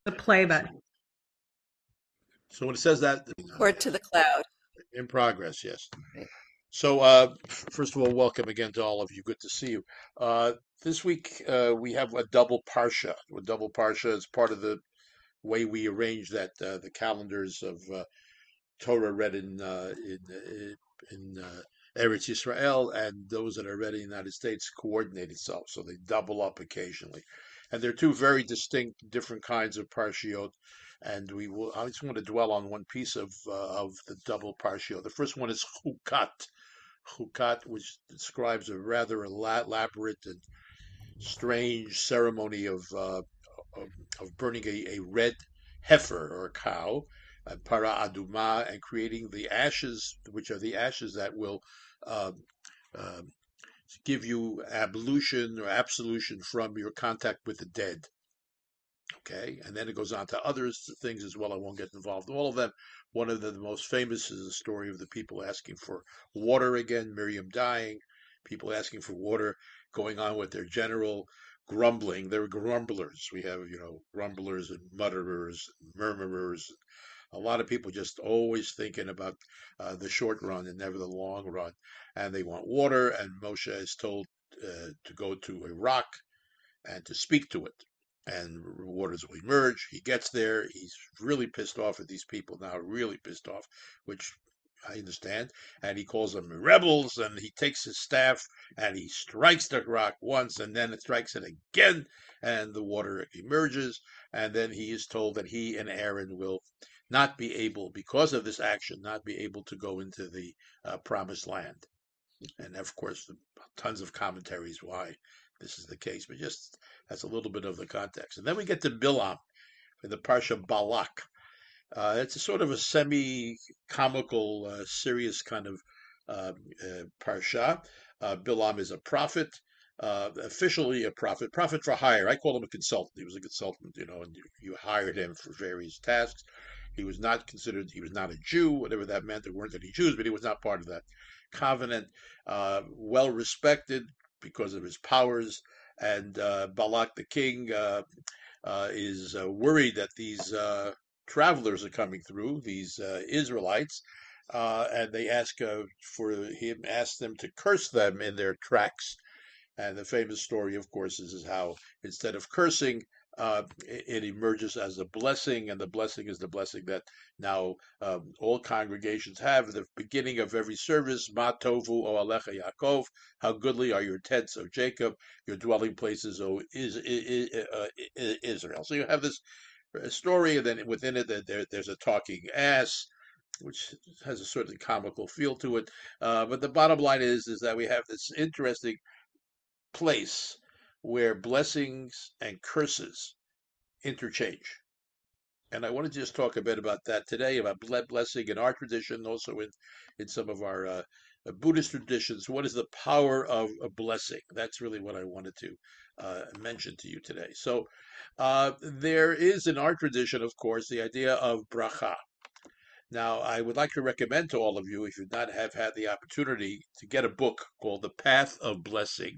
The play button. So when it says that, Or to the cloud. in progress, yes. Right. So, first of all, welcome again to all of you. Good to see you. This week we have a double parsha. A double parsha is part of the way we arrange that the calendars of Torah read in Eretz Yisrael and those that are read in the United States coordinate itself, so they double up occasionally. And they're two very distinct, different kinds of parshiot. And we will. I just want to dwell on one piece of the double parshiot. The first one is Chukat, which describes a rather elaborate and strange ceremony of, of burning a red heifer or a cow, para aduma, and creating the ashes, which are the ashes that will uh, uh, give you ablution or absolution from your contact with the dead. Okay, and then it goes on to other things as well. I won't get involved in all of them. One of the most famous is the story of the people asking for water again, Miriam dying, people asking for water, going on with their general grumbling. They're grumblers. We have, grumblers and mutterers, murmurers. A lot of people just always thinking about the short run and never the long run. And they want water, and Moshe is told to go to a rock and to speak to it. And waters will emerge. He gets there. He's really pissed off at these people now, really pissed off, which I understand. And he calls them rebels, and he takes his staff and he strikes the rock once, and then it strikes it again, and the water emerges. And then he is told that he and Aaron will not be able, because of this action, not be able to go into the promised land. And of course, tons of commentaries why this is the case, but just that's a little bit of the context. And then we get to Bilam in the Parsha Balak. It's a sort of a semi-comical, serious kind of parsha. Bilam is a prophet, officially a prophet for hire. I call him a consultant. He was a consultant, and you hired him for various tasks. He was not considered, he was not a Jew, whatever that meant. There weren't any Jews, but he was not part of that covenant. Well respected because of his powers. And Balak the king is worried that these travelers are coming through, these Israelites, and they ask them to curse them in their tracks. And the famous story, of course, is how instead of cursing, it emerges as a blessing, and the blessing is the blessing that now all congregations have at the beginning of every service. Ma tovu o alecha Yaakov, how goodly are your tents, O Jacob, your dwelling places, O Israel. So you have this story, and then within it, there's a talking ass, which has a sort of comical feel to it. But the bottom line is that we have this interesting place where blessings and curses interchange. And I want to just talk a bit about that today, about blessing in our tradition, also in some of our Buddhist traditions. What is the power of a blessing? That's really what I wanted to mention to you today. So there is in our tradition, of course, the idea of bracha. Now, I would like to recommend to all of you, if you not have had the opportunity, to get a book called The Path of Blessing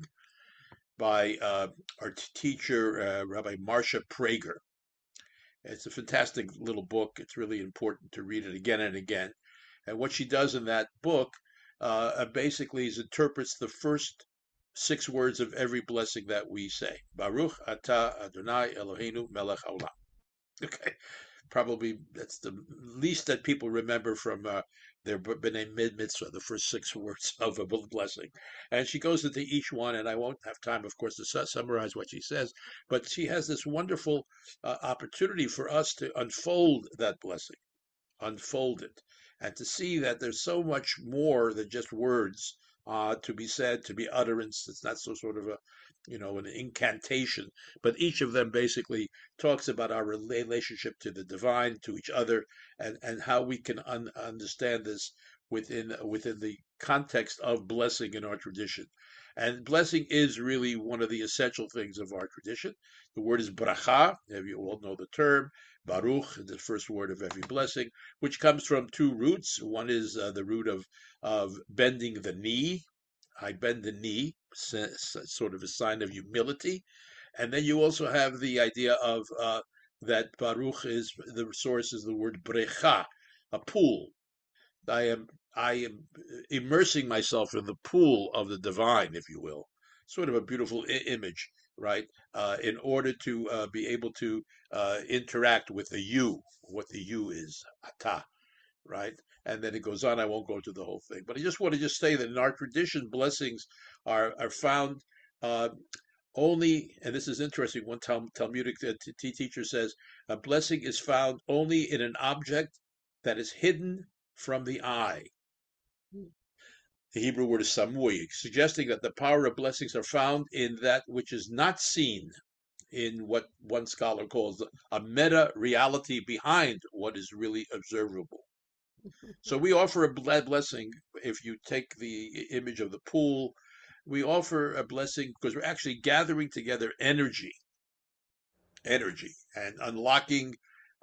by our teacher, Rabbi Marcia Prager. It's a fantastic little book. It's really important to read it again and again. And what she does in that book basically is interprets the first 6 words of every blessing that we say. Baruch atah Adonai Eloheinu melech haolam. Okay, probably that's the least that people remember from their B'nai Mitzvah, the first 6 words of a blessing. And she goes into each one, and I won't have time, of course, to summarize what she says, but she has this wonderful opportunity for us to unfold that blessing, unfold it, and to see that there's so much more than just words to be said, to be utterance. It's not so sort of an incantation, but each of them basically talks about our relationship to the divine, to each other, and how we can understand this within the context of blessing in our tradition. And blessing is really one of the essential things of our tradition. The word is bracha. You all know the term. Baruch, the first word of every blessing, which comes from two roots. One is the root of bending the knee. I bend the knee, sort of a sign of humility. And then you also have the idea of that Baruch is the source is the word brecha, a pool. I am I am immersing myself in the pool of the divine, if you will. Sort of a beautiful image, right? In order to be able to interact with the you, what the you is, ata, right? And then it goes on. I won't go to the whole thing, but I just want to just say that in our tradition, blessings are found uh, only, and this is interesting. One Talmudic teacher says a blessing is found only in an object that is hidden from the eye. The Hebrew word is samui, suggesting that the power of blessings are found in that which is not seen, in what one scholar calls a meta reality behind what is really observable. So we offer a blessing. If you take the image of the pool, we offer a blessing because we're actually gathering together energy, and unlocking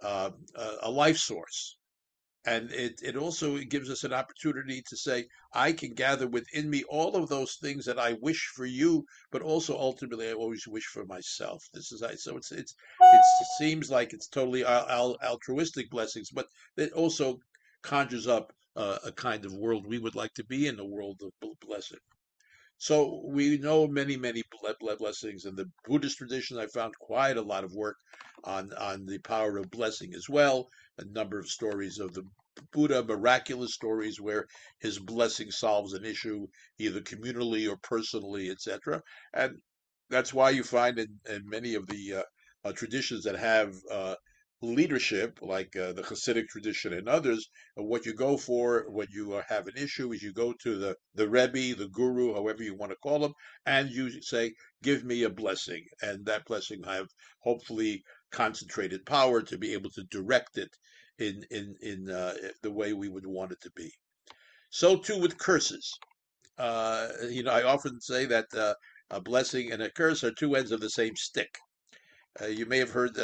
a life source. And it also gives us an opportunity to say, I can gather within me all of those things that I wish for you, but also ultimately I always wish for myself. This is so it seems like it's totally altruistic blessings, but it also conjures up a kind of world we would like to be in, a world of blessing. So we know many blessings. In the Buddhist tradition, I found quite a lot of work on the power of blessing as well. A number of stories of the Buddha, miraculous stories where his blessing solves an issue, either communally or personally, etc. And that's why you find in many of the traditions that have leadership, like the Hasidic tradition and others, what you go for when you have an issue is you go to the Rebbe, the Guru, however you want to call him, and you say, "Give me a blessing," and that blessing have hopefully concentrated power to be able to direct it in the way we would want it to be. So too with curses. I often say that a blessing and a curse are two ends of the same stick. You may have heard,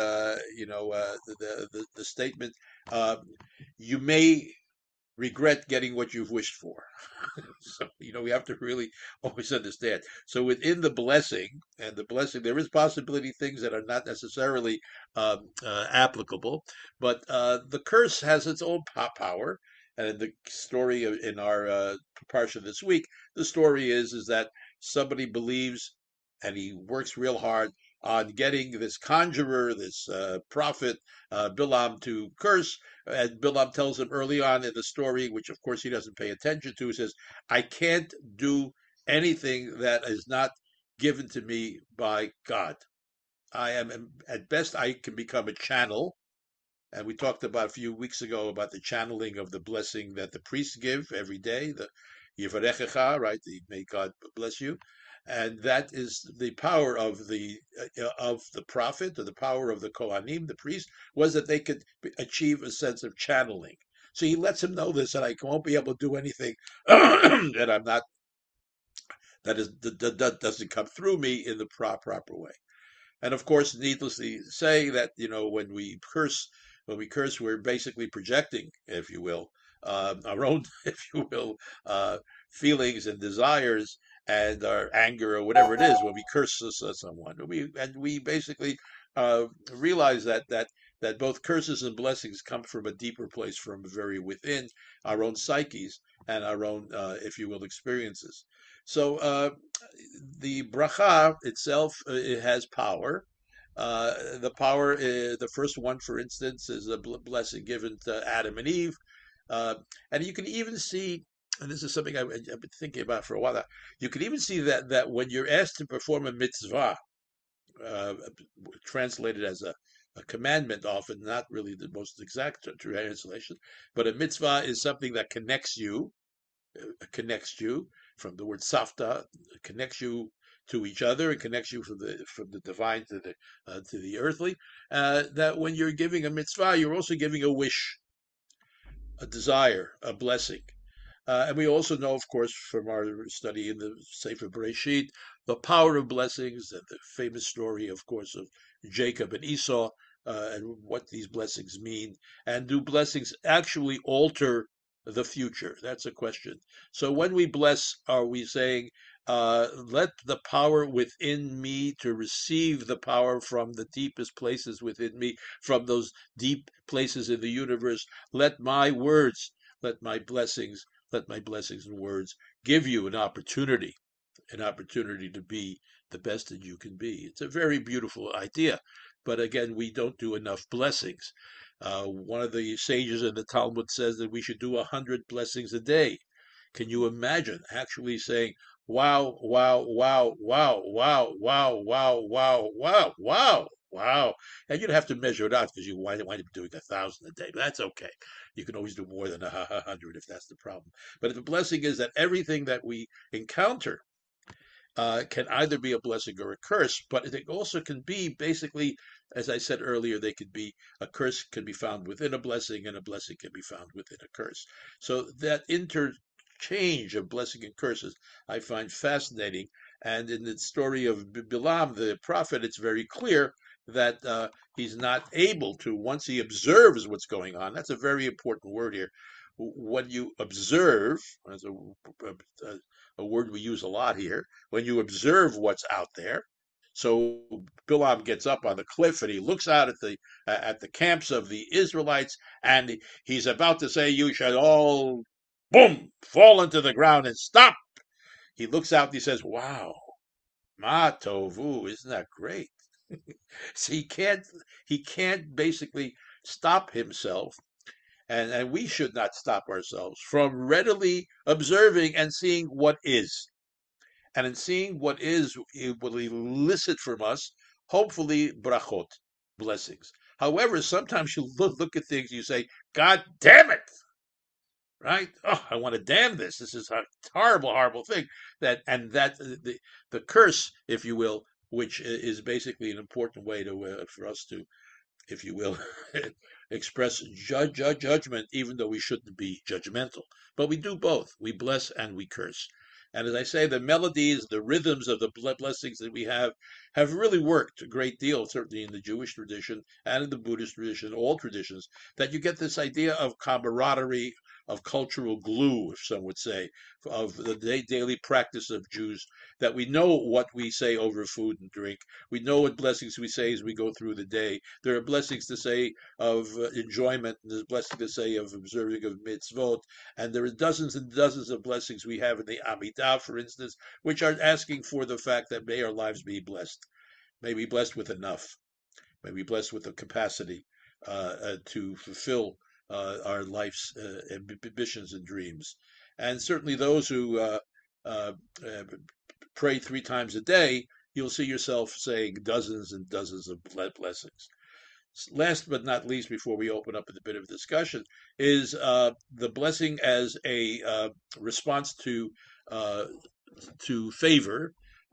the statement, uh, you may regret getting what you've wished for. So, we have to really always understand. So within the blessing and the blessing, there is possibility things that are not necessarily applicable, but the curse has its own power. And in the story in our parsha this week, the story is that somebody believes and he works real hard on getting this conjurer, this prophet, Bilam, to curse. And Bilam tells him early on in the story, which of course he doesn't pay attention to, he says, I can't do anything that is not given to me by God. I am, at best, I can become a channel. And we talked about a few weeks ago about the channeling of the blessing that the priests give every day, the Yivarechecha, right? The may God bless you. And that is the power of the prophet, or the power of the Kohanim, the priest, was that they could achieve a sense of channeling. So he lets him know this, that I won't be able to do anything that I'm not, that doesn't come through me in the proper way. And of course, needless to say that when we curse, we're basically projecting, if you will, our own, if you will, feelings and desires and our anger or whatever it is when we curse someone. We basically realize that both curses and blessings come from a deeper place, from very within our own psyches and our own, if you will, experiences. So the bracha itself, it has power. The power is, the first one, for instance, is a blessing given to Adam and Eve. And you can even see, and this is something I've been thinking about for a while now, you can even see that when you're asked to perform a mitzvah, uh, translated as a commandment, often not really the most exact translation, but a mitzvah is something that connects you from the word safta, connects you to each other, and connects you from the divine to the earthly. That when you're giving a mitzvah, you're also giving a wish, a desire, a blessing. And we also know, of course, from our study in the Sefer Bereshit, the power of blessings, and the famous story, of course, of Jacob and Esau, and what these blessings mean. And do blessings actually alter the future? That's a question. So when we bless, are we saying let the power within me to receive the power from the deepest places within me, from those deep places in the universe. Let my words, let my blessings, let my blessings and words give you an opportunity to be the best that you can be. It's a very beautiful idea. But again, we don't do enough blessings. One of the sages in the Talmud says that we should do 100 blessings a day. Can you imagine actually saying, wow, wow, wow, wow, wow, wow, wow, wow, wow, wow, wow? And you'd have to measure it out because you wind up doing 1,000 a day. But that's okay. You can always do more than 100 if that's the problem. But the blessing is that everything that we encounter can either be a blessing or a curse, but it also can be basically, as I said earlier, they could be a curse can be found within a blessing, and a blessing can be found within a curse. So that interchange of blessing and curses I find fascinating. And in the story of Bilam, the prophet, it's very clear that he's not able to, once he observes what's going on, that's a very important word here. When you observe, as a word we use a lot here, when you observe what's out there. So Bilam gets up on the cliff and he looks out at the camps of the Israelites, and he's about to say, "You shall all, boom, fall into the ground and stop." He looks out and he says, "Wow, ma tovu, isn't that great?" So he can't basically stop himself, and we should not stop ourselves from readily observing and seeing what is. And in seeing what is, it will elicit from us, hopefully, brachot, blessings. However, sometimes you look at things, you say, God damn it, right? Oh, I want to damn this. This is a horrible, horrible thing. That the curse, if you will, which is basically an important way for us to, if you will, express judgment, even though we shouldn't be judgmental. But we do both. We bless and we curse. And as I say, the melodies, the rhythms of the blessings that we have really worked a great deal, certainly in the Jewish tradition and in the Buddhist tradition, all traditions, that you get this idea of camaraderie, of cultural glue, if some would say, of the daily practice of Jews, that we know what we say over food and drink. We know what blessings we say as we go through the day. There are blessings to say of enjoyment, and there's blessings to say of observing of mitzvot, and there are dozens and dozens of blessings we have in the Amidah, for instance, which are asking for the fact that may our lives be blessed, may be blessed with enough, may be blessed with the capacity to fulfill our life's ambitions and dreams. And certainly those who uh, uh, pray 3 times a day, you'll see yourself saying dozens and dozens of blessings. Last but not least, before we open up a bit of discussion, is the blessing as a response uh, to favor,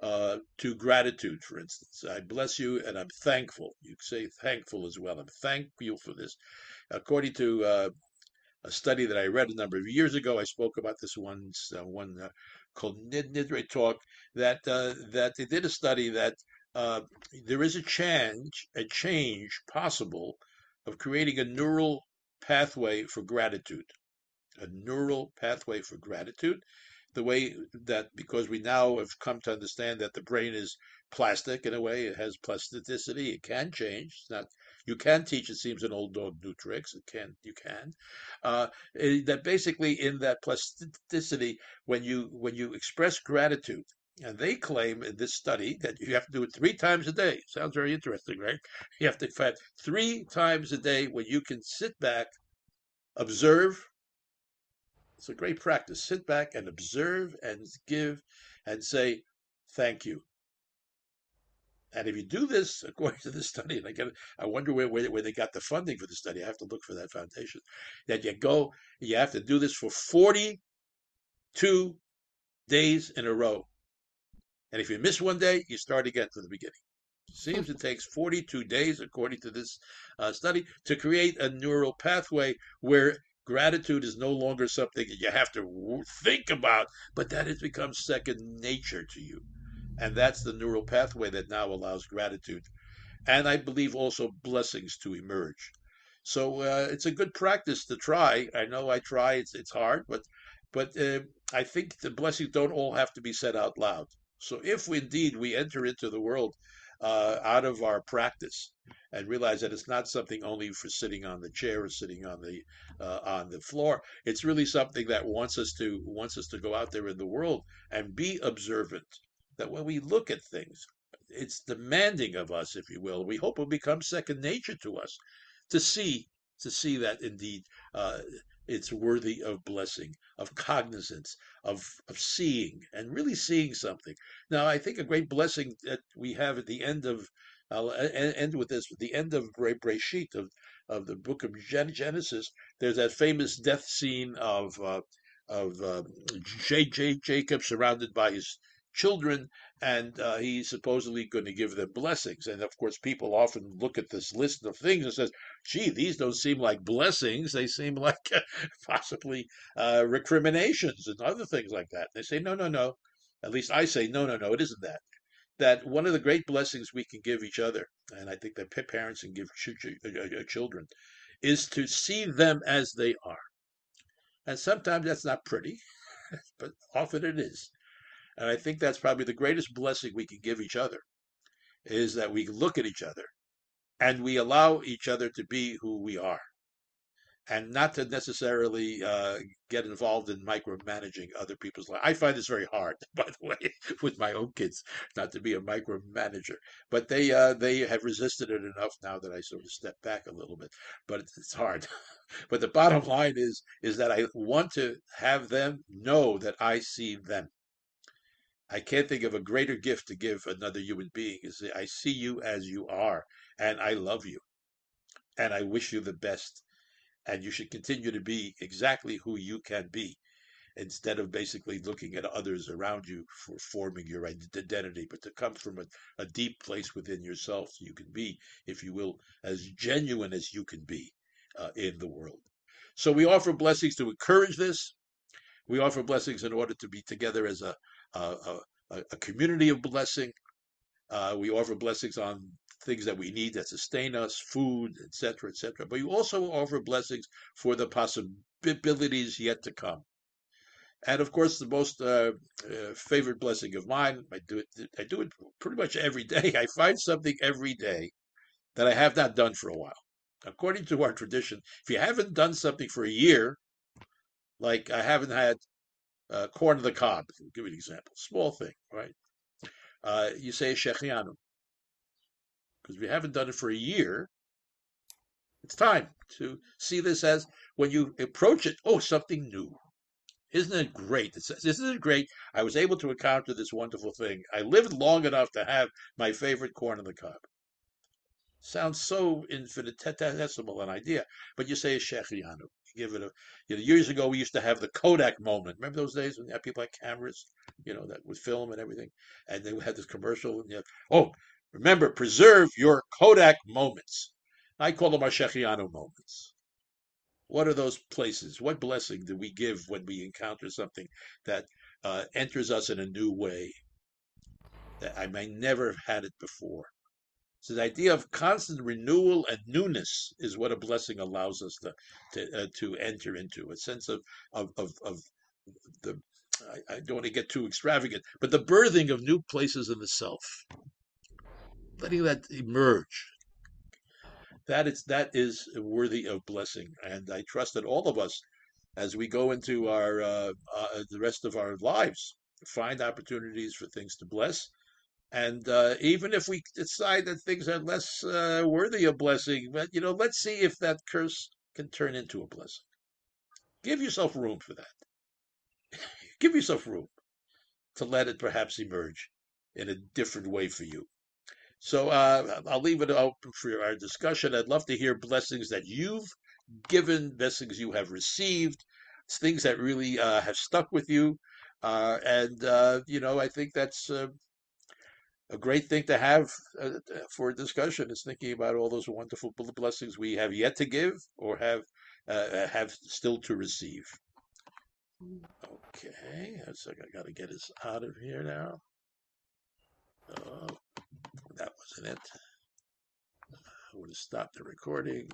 to gratitude, for instance. I bless you and I'm thankful. You say thankful as well. I'm thankful for this. According to a study that I read a number of years ago, I spoke about this one called Nidre Talk, that they did a study that uh, there is a change possible of creating a neural pathway for gratitude, a neural pathway for gratitude. The way that, because we now have come to understand that the brain is plastic in a way, it has plasticity, it can change. It's not, you can teach, it seems, an old dog new tricks. It can, you can. That basically in that plasticity, when you express gratitude, and they claim in this study that you have to do it 3 times a day. Sounds very interesting, right? You have to, in fact, 3 times a day when you can sit back, observe. It's a great practice. Sit back and observe and give and say, thank you. And if you do this, according to this study, and I wonder where they got the funding for the study. I have to look for that foundation. That you have to do this for 42 days in a row. And if you miss one day, you start again from the beginning. It seems it takes 42 days, according to this study, to create a neural pathway where gratitude is no longer something that you have to think about, but that it becomes second nature to you. And that's the neural pathway that now allows gratitude, and I believe also blessings, to emerge. So it's a good practice to try. I know I try. It's hard, but I think the blessings don't all have to be said out loud. So if indeed we enter into the world out of our practice and realize that it's not something only for sitting on the chair or sitting on the floor, it's really something that wants us to go out there in the world and be observant. That when we look at things, it's demanding of us, if you will. We hope it will become second nature to us to see to see that indeed uh, it's worthy of blessing, of cognizance, of seeing and really seeing something. Now, I think a great blessing that we have at the end of I'll end with this. At the end of Breshit of the book of Genesis, there's that famous death scene of Jacob surrounded by his children, and he's supposedly going to give them blessings. And of course, people often look at this list of things and says, "Gee, these don't seem like blessings. They seem like possibly recriminations and other things like that." They say, "No, no, no." At least I say, "No, no, no. It isn't that." That one of the great blessings we can give each other, and I think that parents can give children, is to see them as they are. And sometimes that's not pretty, but often it is. And I think that's probably the greatest blessing we can give each other is that we look at each other and we allow each other to be who we are and not to necessarily get involved in micromanaging other people's life. I find this very hard, by the way, with my own kids, not to be a micromanager. But they have resisted it enough now that I sort of step back a little bit. But it's hard. But the bottom line is that I want to have them know that I see them. I can't think of a greater gift to give another human being is that I see you as you are, and I love you, and I wish you the best, and you should continue to be exactly who you can be instead of basically looking at others around you for forming your identity, but to come from a deep place within yourself so you can be, if you will, as genuine as you can be in the world. So we offer blessings to encourage this. We offer blessings in order to be together as a, a community of blessing. We offer blessings on things that we need that sustain us, food, etc., etc. But you also offer blessings for the possibilities yet to come. And of course, the most favorite blessing of mine, I do it pretty much every day. I find something every day that I have not done for a while. According to our tradition, if you haven't done something for a year, like I haven't had corn on the cob, I'll give you an example, small thing, right? You say Shechianu, because if you haven't done it for a year, it's time to see this as when you approach it, oh, something new. Isn't it great? Isn't it great? I was able to encounter this wonderful thing. I lived long enough to have my favorite corn on the cob. Sounds so infinitesimal an idea, but you say a shechianu. You give it a. Years ago, we used to have the Kodak moment. Remember those days when people had cameras, that would film and everything, and they had this commercial. And oh, remember, preserve your Kodak moments. I call them our shechianu moments. What are those places? What blessing do we give when we encounter something that enters us in a new way that I may never have had it before? So the idea of constant renewal and newness is what a blessing allows us to enter into a sense of the. I don't want to get too extravagant, but the birthing of new places in the self, letting that emerge. That is worthy of blessing, and I trust that all of us, as we go into our the rest of our lives, find opportunities for things to bless. And even if we decide that things are less worthy of blessing, but let's see if that curse can turn into a blessing. Give yourself room for that. Give yourself room to let it perhaps emerge in a different way for you. So I'll leave it open for our discussion. I'd love to hear blessings that you've given, blessings you have received, things that really have stuck with you. And I think that's a great thing to have for a discussion is thinking about all those wonderful blessings we have yet to give or have still to receive. Okay, so I got to get us out of here now. Oh, that wasn't it. I would have stopped the recording.